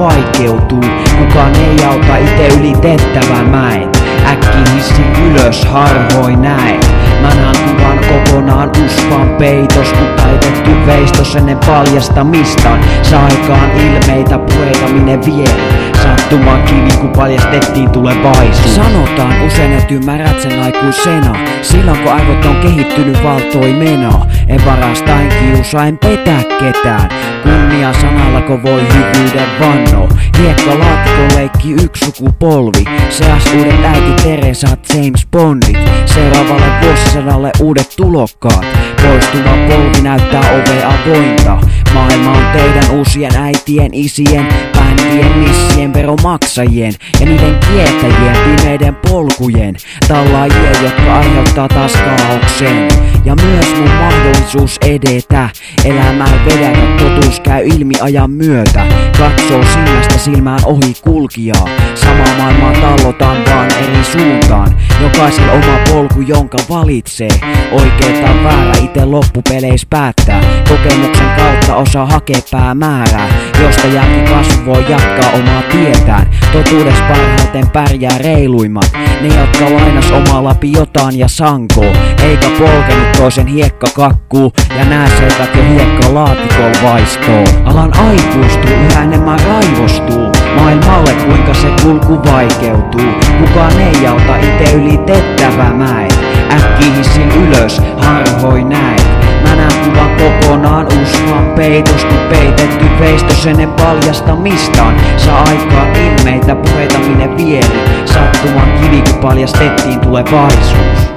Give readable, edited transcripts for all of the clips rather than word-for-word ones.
vaikeutuu. Kukaan ei auta ite ylitettävän mäen. Äkki hissin ylös, harvoin näen. Mä näen kuvan kokonaan usvan peitos, kun taitettu veistos ennen paljastamistaan. Saa aikaan ilmeitä, puheita minne vie. Sattumaan kivi, kun paljastettiin tulevaisuus. Sanotaan usein, et ymmärrät sen aikuisena. Silloin kun aivot on kehittynyt valtoimena. En varasta, en kiusaa, en petä ketään. Kunnia sanallako voi hyvyyden vanno. Hiekkalaatikon leikki yksi sukupolvi. Seas uudet äiti Teresat, James Bondit. Seuraavalle vuosisadalle uudet tulokkaat. Poistuva polvi näyttää ovea avointa. Maailma on teidän uusien äitien, isien, bändien, missien, veromaksajien ja niiden kiertäjien, pimeiden polkujen tallaajien, jotka aiheuttaa taas kaaoksen. Ja myös mun mahdollisuus edetä. Elämä ei vedä, totuus käy ilmi ajan myötä. Katsoo silmästä silmään ohi kulkijaa. Samaa maailmaa tallotaan vaan eri suuntaan. Jokaisella oma polku, jonka valitsee. Oikee tai väärä ite loppupeleissä päättää. Kokemuksen kautta osaa hakea päämäärää, josta jälkikasvu voi jatkaa omaa tietään. Totuudessa parhaiten pärjää reiluimmat. Ne, jotka lainas omaa läpi jotain ja sankoo. Eikä polkenut toisen hiekkakakkuu. Ja nää seivät jo hiekkalaatikolla vaiskoo. Alan aikuistuu, yhä enemmän raivostuu. Maailmalle kuinka se kulku vaikeutuu. Kukaan ei auta ite ylitettävä mäen. Äkki hissin ylös, harvoin näet. Mä näen kuvan kokonaan usvan peitos, kun peitetty veistos ennen paljastamistaan. Saa aikaan ilmeitä, puheita minne vieri. Sattuman kivi, kun paljastettiin tulevaisuus.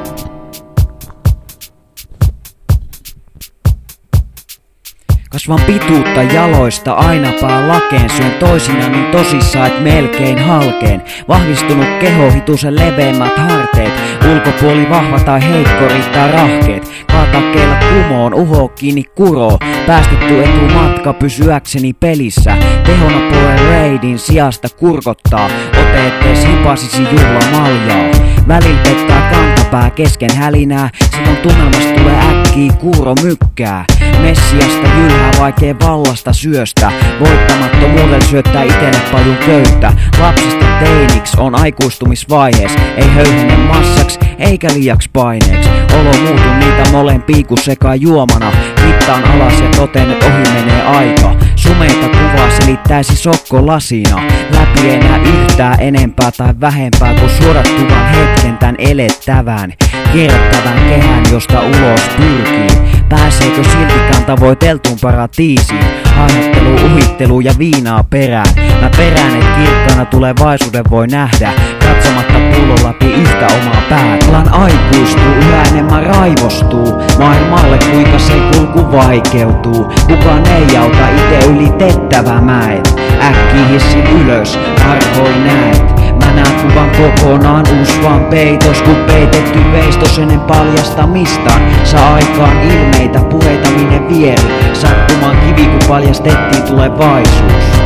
Kasvan pituutta jaloista aina pää lakeen. Syön toisinaan niin tosissaan, et melkein halkeen. Vahvistunut keho, hitusen leveämmät harteet. Ulkopuoli vahva tai heikko, riittää rahkeet. Kaatakkeilla kumoon, uho kiinni kuroo. Päästetty etumatka pysyäkseni pelissä. Tehona power raidin sijasta kurkottaa. Ote ettees hipasisi juhlamaljaa. Välillä pettää kantapää kesken hälinää. Silloin tunnelmasta tulee äkkiä kuuro mykkää. Messiasta jylhää vaikee vallasta syöstä. Voittamattomuudella syöttää itelle paljon köyttä. Lapsista teiniks on aikuistumisvaihees. Ei höyhene massaks eikä liiaks paineeks. Olo muutu niitä molempia kun sekaa juomana. Mittaan alas ja toteen et ohi menee aika. Sumeita kuvaa selittäisi sokko lasina. Läpi ei näe yhtään enempää tai vähempää kuin suodattuvan hetken tän elettävän. Kierrättävän kehän josta ulos pyrkii. Pääseekö siltikään tavoiteltuun paratiisiin? Haihattelu, uhittelu ja viinaa perään. Mä perään et kirkkaana tulevaisuuden voi nähdä. Katsomatta pullon läpi yhtä omaa päätä. Alan aikuistuu, yhä enemmän raivostuu. Maailmalle kuinka se kulku vaikeutuu. Kukaan ei auta ite ylitettävä mäet. Äkki hissin ylös, harvoin näet. Mä näen kuvan kokonaan usvan peitos, kun peitetty veistos ennen paljastamistaan. Saa aikaan ilmeitä, puheita minne vieri. Sattumaan kivi, kun paljastettiin tulevaisuus.